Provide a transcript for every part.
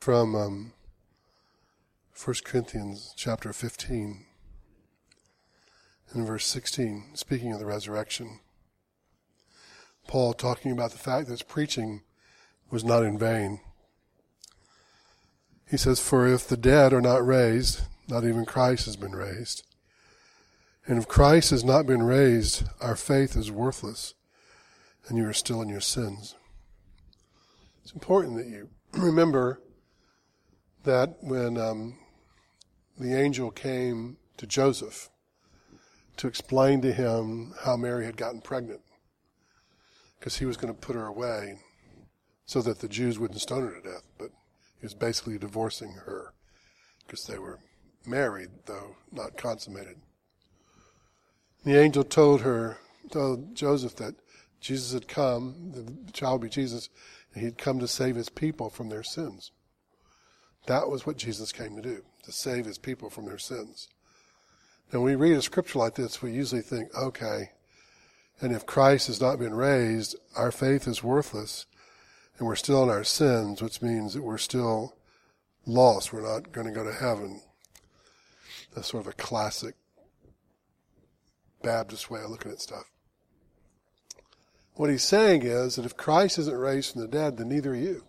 from 1 Corinthians chapter 15 and verse 16, speaking of the resurrection. Paul talking about the fact that his preaching was not in vain. He says, "For if the dead are not raised, not even Christ has been raised. And if Christ has not been raised, our faith is worthless, and you are still in your sins." It's important that you remember that when the angel came to Joseph to explain to him how Mary had gotten pregnant, because he was going to put her away so that the Jews wouldn't stone her to death, but he was basically divorcing her because they were married, though not consummated. The angel told Joseph that Jesus had come, the child would be Jesus, and he'd come to save his people from their sins. That was what Jesus came to do, to save his people from their sins. Now, when we read a scripture like this, we usually think, okay, and if Christ has not been raised, our faith is worthless, and we're still in our sins, which means that we're still lost. We're not going to go to heaven. That's sort of a classic Baptist way of looking at stuff. What he's saying is that if Christ isn't raised from the dead, then neither are you.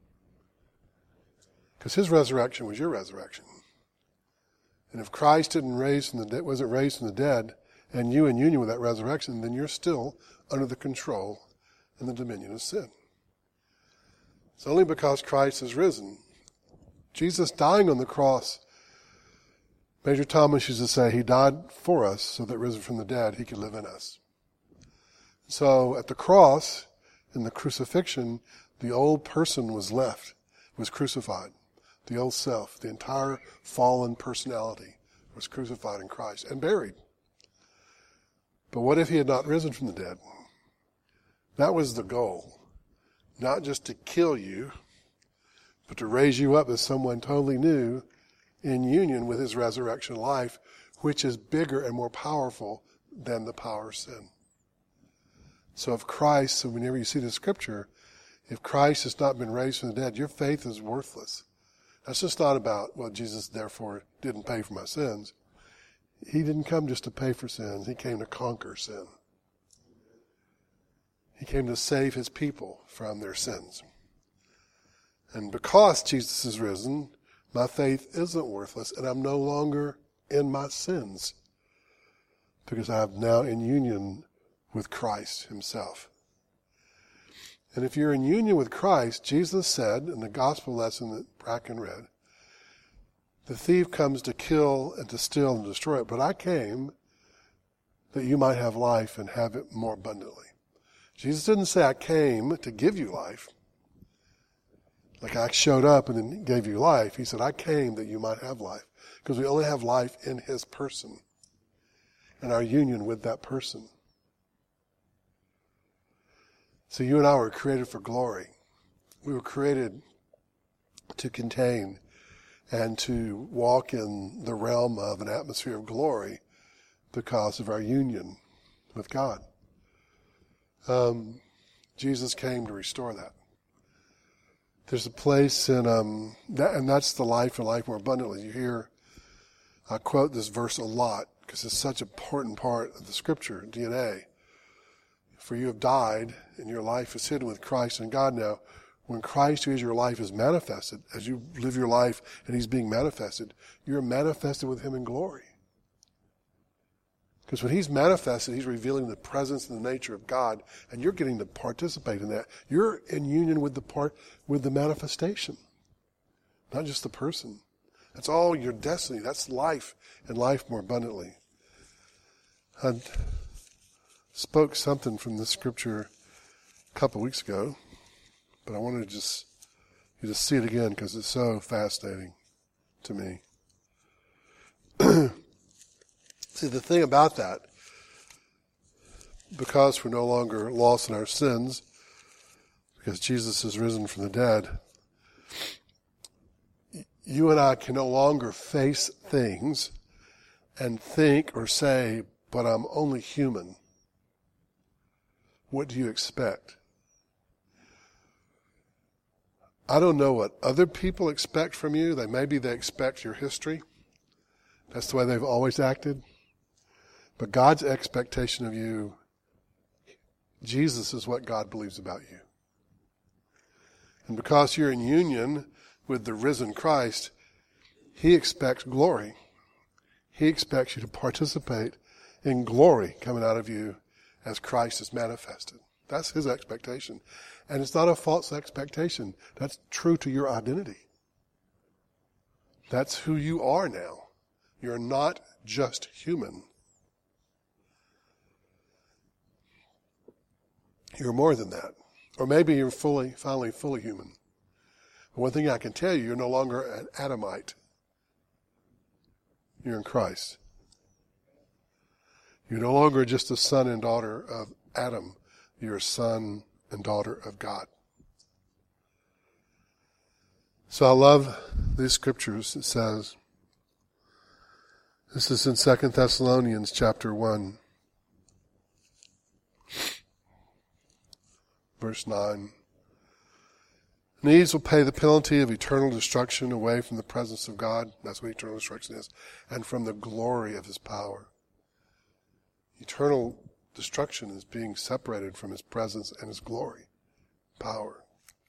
Because his resurrection was your resurrection. And if Christ wasn't raised from the dead, and you in union with that resurrection, then you're still under the control and the dominion of sin. It's only because Christ has risen. Jesus dying on the cross, Major Thomas used to say, he died for us so that risen from the dead, he could live in us. So at the cross, in the crucifixion, the old person was crucified. The old self, the entire fallen personality was crucified in Christ and buried. But what if he had not risen from the dead? That was the goal. Not just to kill you, but to raise you up as someone totally new in union with his resurrection life, which is bigger and more powerful than the power of sin. So if Christ, so whenever you see the scripture, if Christ has not been raised from the dead, your faith is worthless. That's just not about, well, Jesus therefore didn't pay for my sins. He didn't come just to pay for sins. He came to conquer sin. He came to save his people from their sins. And because Jesus is risen, my faith isn't worthless, and I'm no longer in my sins because I am now in union with Christ himself. And if you're in union with Christ, Jesus said in the gospel lesson that Bracken read, the thief comes to kill and to steal and destroy it, but I came that you might have life and have it more abundantly. Jesus didn't say I came to give you life. Like I showed up and then gave you life. He said I came that you might have life. Because we only have life in his person and our union with that person. So you and I were created for glory. We were created to contain and to walk in the realm of an atmosphere of glory because of our union with God. Jesus came to restore that. There's a place in that, and that's the life and life more abundantly. You hear, I quote this verse a lot because it's such an important part of the scripture DNA. For you have died, and your life is hidden with Christ in God now. When Christ, who is your life, is manifested, as you live your life and he's being manifested, you're manifested with him in glory. Because when he's manifested, he's revealing the presence and the nature of God, and you're getting to participate in that. You're in union with the manifestation, not just the person. That's all your destiny. That's life, and life more abundantly. I spoke something from this scripture a couple weeks ago, but I wanted to you to see it again because it's so fascinating to me. See, the thing about that, because we're no longer lost in our sins, because Jesus is risen from the dead, you and I can no longer face things and think or say, but I'm only human. What do you expect? I don't know what other people expect from you. Maybe they expect your history. That's the way they've always acted. But God's expectation of you, Jesus is what God believes about you. And because you're in union with the risen Christ, he expects glory. He expects you to participate in glory coming out of you as Christ is manifested. That's his expectation. And it's not a false expectation. That's true to your identity. That's who you are now. You're not just human. You're more than that. Or maybe you're finally fully human. But one thing I can tell you, you're no longer an Adamite. You're in Christ. You're no longer just a son and daughter of Adam. You're a son and daughter of God. So I love these scriptures. It says, this is in 2 Thessalonians chapter 1, verse 9. And these will pay the penalty of eternal destruction away from the presence of God. That's what eternal destruction is. And from the glory of his power. Eternal destruction is being separated from his presence and his glory, power.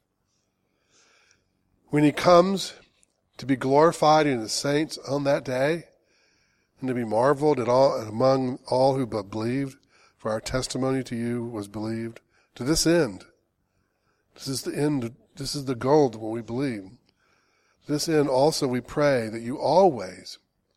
When he comes to be glorified in his saints on that day, and to be marveled at all among all who but believed, for our testimony to you was believed. To this end, this is the end, this is the goal when we believe. To this end also we pray that you always,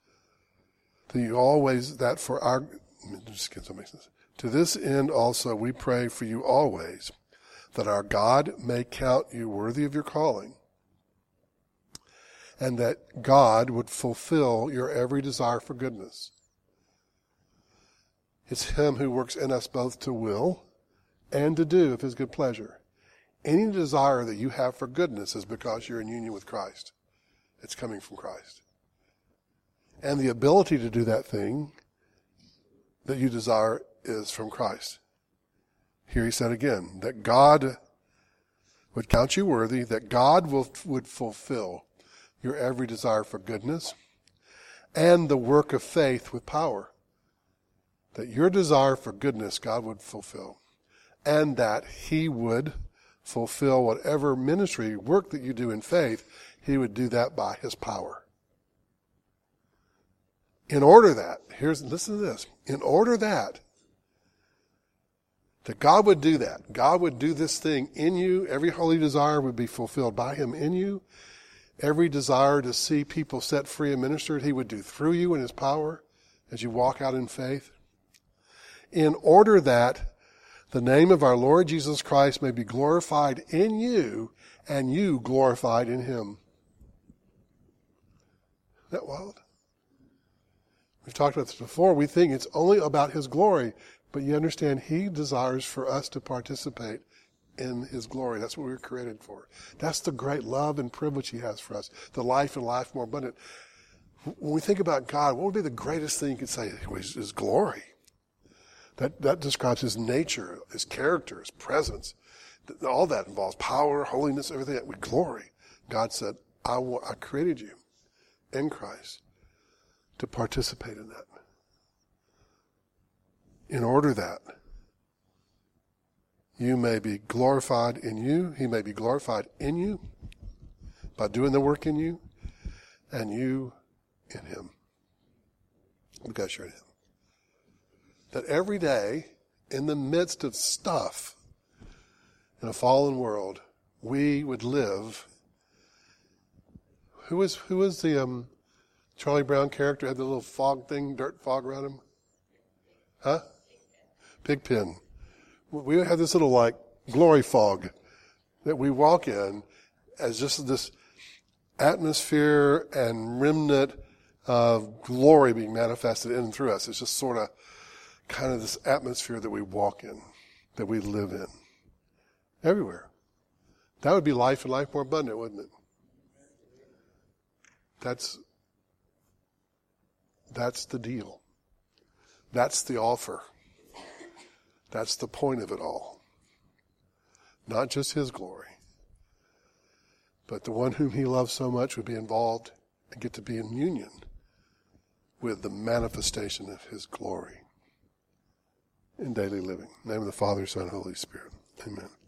that for our, just get some sense. To this end also we pray for you always, that our God may count you worthy of your calling, and that God would fulfill your every desire for goodness. It's him who works in us both to will and to do of his good pleasure. Any desire that you have for goodness is because you're in union with Christ. It's coming from Christ. And the ability to do that thing that you desire is from Christ. Here he said again, that God would count you worthy, that God would fulfill your every desire for goodness, and the work of faith with power. That your desire for goodness God would fulfill, and that he would fulfill whatever ministry work that you do in faith, he would do that by his power. In order that, listen to this, in order that God would do that, God would do this thing in you, every holy desire would be fulfilled by him in you. Every desire to see people set free and ministered, he would do through you in his power as you walk out in faith. In order that the name of our Lord Jesus Christ may be glorified in you and you glorified in him. Isn't that wild? We've talked about this before. We think it's only about his glory, but you understand he desires for us to participate in his glory. That's what we were created for. That's the great love and privilege he has for us. The life and life more abundant. When we think about God, what would be the greatest thing you could say? His glory. That describes his nature, his character, his presence. All that involves power, holiness, everything. With glory. God said, I created you in Christ to participate in that. In order that you may be glorified in you, he may be glorified in you by doing the work in you, and you in him, because you're in him. That every day, in the midst of stuff in a fallen world, we would live. Who was the Charlie Brown character, had the little fog thing, dirt fog around him? Huh? Pigpen. We have this little glory fog that we walk in as just this atmosphere and remnant of glory being manifested in and through us. It's just sort of kind of this atmosphere that we walk in, that we live in. Everywhere. That would be life and life more abundant, wouldn't it? That's the deal. That's the offer. That's the point of it all. Not just his glory, But the one whom he loves so much would be involved and get to be in union with the manifestation of his glory in daily living. In the name of the Father, Son, and Holy Spirit. Amen.